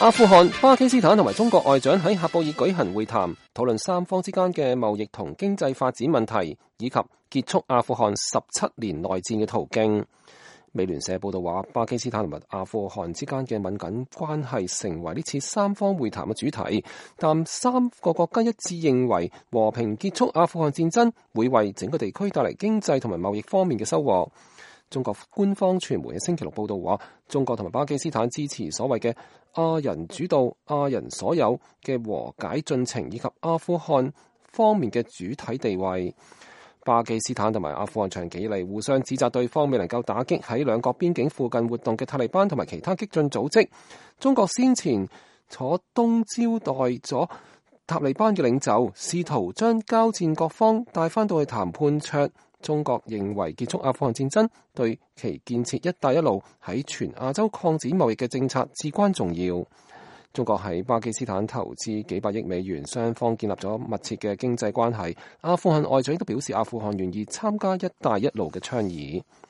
阿富汗、巴基斯坦同埋中國外長喺喀布爾舉行會談，討論三方之間嘅貿易同經濟發展問題，以及結束阿富汗17年內戰嘅途徑。美聯社報道話，巴基斯坦同埋阿富汗之間嘅敏感關係成為呢次三方會談嘅主題，但三個國家一致認為和平結束阿富汗戰爭會為整個地區帶嚟經濟同埋貿易方面嘅收穫。中國官方傳媒喺星期六報道話，中國同埋巴基斯坦支持所謂嘅亞人主導、亞人所有嘅和解進程，以及阿富汗方面嘅主體地位。巴基斯坦同埋阿富汗長期以嚟互相指責對方未能夠打擊喺兩國邊境附近活動嘅塔利班同埋其他激進組織。中國先前坐東招待咗塔利班嘅領袖，試圖將交戰各方帶翻到去談判桌。中國認為結束阿富汗戰爭對其建設一帶一路喺全亞洲擴展貿易嘅政策至關重要。中國喺巴基斯坦投資幾百億美元，雙方建立咗密切嘅經濟關係。阿富汗外長都表示，阿富汗願意參加一帶一路嘅倡議。